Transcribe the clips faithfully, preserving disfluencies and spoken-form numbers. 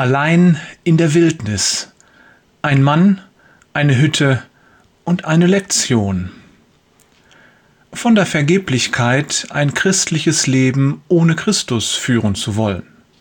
Allein in der Wildnis. Ein Mann, eine Hütte und eine Lektion. Von der Vergeblichkeit, ein christliches Leben ohne Christus führen zu wollen.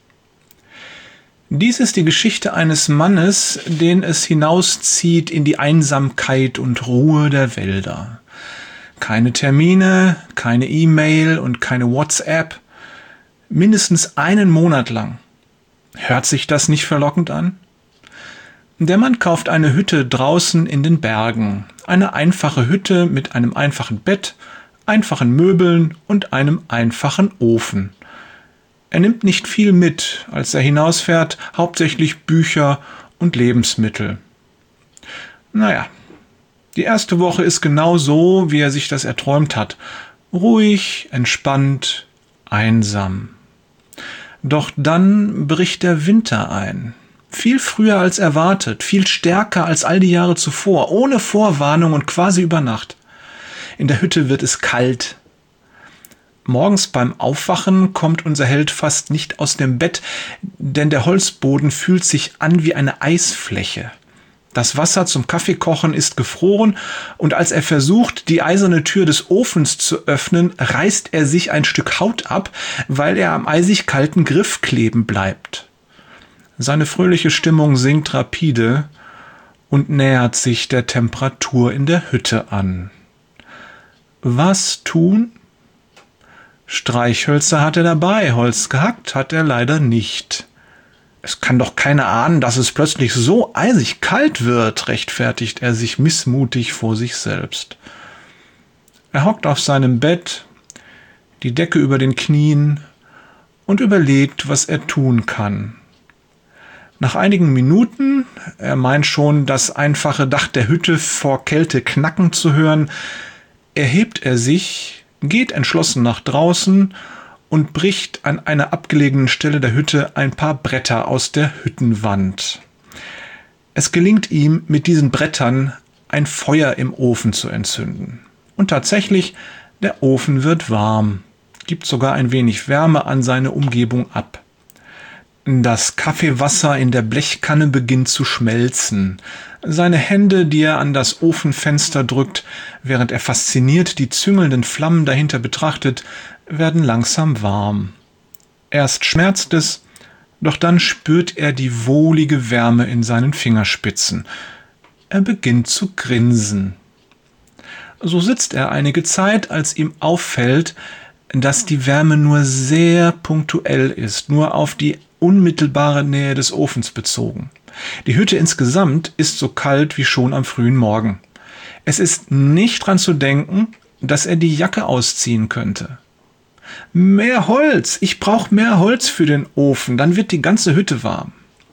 Dies ist die Geschichte eines Mannes, den es hinauszieht in die Einsamkeit und Ruhe der Wälder. Keine Termine, keine E-Mail und keine WhatsApp. Mindestens einen Monat lang. Hört sich das nicht verlockend an? Der Mann kauft eine Hütte draußen in den Bergen. Eine einfache Hütte mit einem einfachen Bett, einfachen Möbeln und einem einfachen Ofen. Er nimmt nicht viel mit, als er hinausfährt, hauptsächlich Bücher und Lebensmittel. Naja, die erste Woche ist genau so, wie er sich das erträumt hat. Ruhig, entspannt, einsam. Doch dann bricht der Winter ein. Viel früher als erwartet, viel stärker als all die Jahre zuvor, ohne Vorwarnung und quasi über Nacht. In der Hütte wird es kalt. Morgens beim Aufwachen kommt unser Held fast nicht aus dem Bett, denn der Holzboden fühlt sich an wie eine Eisfläche. Das Wasser zum Kaffeekochen ist gefroren und als er versucht, die eiserne Tür des Ofens zu öffnen, reißt er sich ein Stück Haut ab, weil er am eisig kalten Griff kleben bleibt. Seine fröhliche Stimmung sinkt rapide und nähert sich der Temperatur in der Hütte an. Was tun? Streichhölzer hat er dabei, Holz gehackt hat er leider nicht. Es kann doch keiner ahnen, dass es plötzlich so eisig kalt wird, rechtfertigt er sich missmutig vor sich selbst. Er hockt auf seinem Bett, die Decke über den Knien und überlegt, was er tun kann. Nach einigen Minuten, er meint schon, das einfache Dach der Hütte vor Kälte knacken zu hören, erhebt er sich, geht entschlossen nach draußen und bricht an einer abgelegenen Stelle der Hütte ein paar Bretter aus der Hüttenwand. Es gelingt ihm, mit diesen Brettern ein Feuer im Ofen zu entzünden. Und tatsächlich, der Ofen wird warm, gibt sogar ein wenig Wärme an seine Umgebung ab. Das Kaffeewasser in der Blechkanne beginnt zu schmelzen. Seine Hände, die er an das Ofenfenster drückt, während er fasziniert die züngelnden Flammen dahinter betrachtet, werden langsam warm. Erst schmerzt es, doch dann spürt er die wohlige Wärme in seinen Fingerspitzen. Er beginnt zu grinsen. So sitzt er einige Zeit, als ihm auffällt, dass die Wärme nur sehr punktuell ist, nur auf die unmittelbare Nähe des Ofens bezogen. Die Hütte insgesamt ist so kalt wie schon am frühen Morgen. Es ist nicht dran zu denken, dass er die Jacke ausziehen könnte. Mehr Holz! Ich brauche mehr Holz für den Ofen, dann wird die ganze Hütte warm.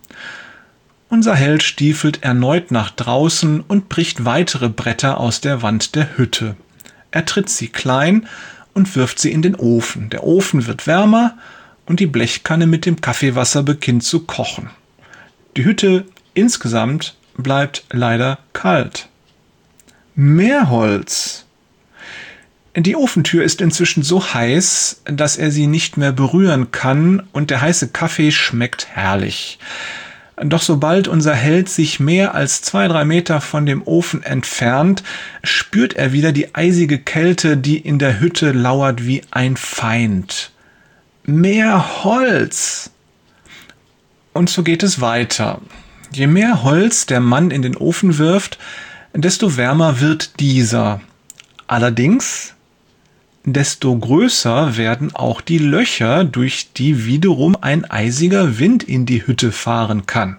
Unser Held stiefelt erneut nach draußen und bricht weitere Bretter aus der Wand der Hütte. Er tritt sie klein und wirft sie in den Ofen. Der Ofen wird wärmer und die Blechkanne mit dem Kaffeewasser beginnt zu kochen. Die Hütte insgesamt bleibt leider kalt. Mehr Holz! Die Ofentür ist inzwischen so heiß, dass er sie nicht mehr berühren kann und der heiße Kaffee schmeckt herrlich. Doch sobald unser Held sich mehr als zwei, drei Meter von dem Ofen entfernt, spürt er wieder die eisige Kälte, die in der Hütte lauert wie ein Feind. Mehr Holz! Und so geht es weiter. Je mehr Holz der Mann in den Ofen wirft, desto wärmer wird dieser. Allerdings, desto größer werden auch die Löcher, durch die wiederum ein eisiger Wind in die Hütte fahren kann.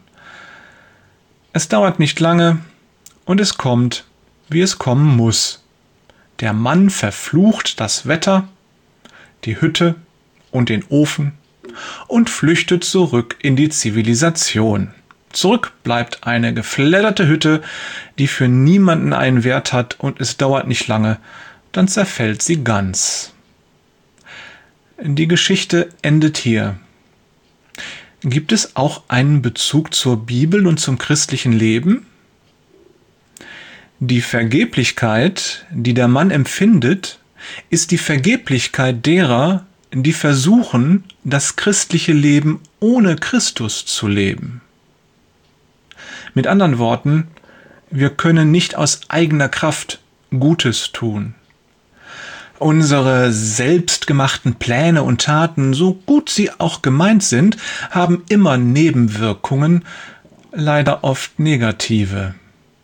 Es dauert nicht lange und es kommt, wie es kommen muss. Der Mann verflucht das Wetter, die Hütte und den Ofen und flüchtet zurück in die Zivilisation. Zurück bleibt eine gefledderte Hütte, die für niemanden einen Wert hat und es dauert nicht lange, dann zerfällt sie ganz. Die Geschichte endet hier. Gibt es auch einen Bezug zur Bibel und zum christlichen Leben? Die Vergeblichkeit, die der Mann empfindet, ist die Vergeblichkeit derer, die versuchen, das christliche Leben ohne Christus zu leben. Mit anderen Worten, wir können nicht aus eigener Kraft Gutes tun. Unsere selbstgemachten Pläne und Taten, so gut sie auch gemeint sind, haben immer Nebenwirkungen, leider oft negative.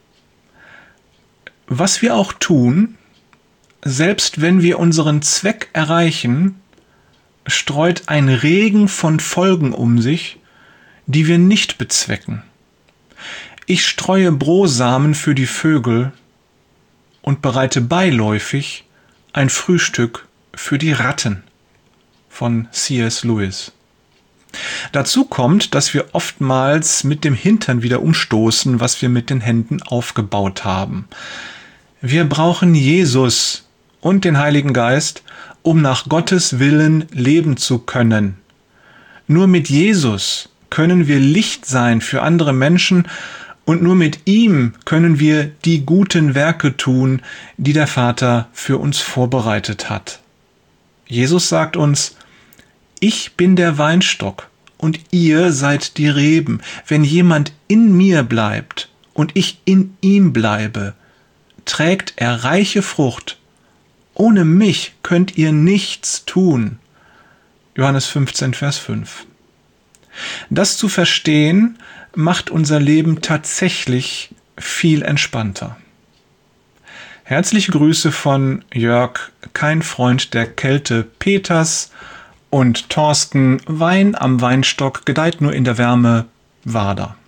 Was wir auch tun, selbst wenn wir unseren Zweck erreichen, streut ein Regen von Folgen um sich, die wir nicht bezwecken. Ich streue Brosamen für die Vögel und bereite beiläufig ein Frühstück für die Ratten von C S Lewis. Dazu kommt, dass wir oftmals mit dem Hintern wieder umstoßen, was wir mit den Händen aufgebaut haben. Wir brauchen Jesus und den Heiligen Geist, um nach Gottes Willen leben zu können. Nur mit Jesus können wir Licht sein für andere Menschen und nur mit ihm können wir die guten Werke tun, die der Vater für uns vorbereitet hat. Jesus sagt uns: Ich bin der Weinstock und ihr seid die Reben. Wenn jemand in mir bleibt und ich in ihm bleibe, trägt er reiche Frucht. Ohne mich könnt ihr nichts tun. Johannes fünfzehn, Vers fünf. Das zu verstehen, macht unser Leben tatsächlich viel entspannter. Herzliche Grüße von Jörg, kein Freund der Kälte, Peters und Thorsten. Wein am Weinstock gedeiht nur in der Wärme, Wader.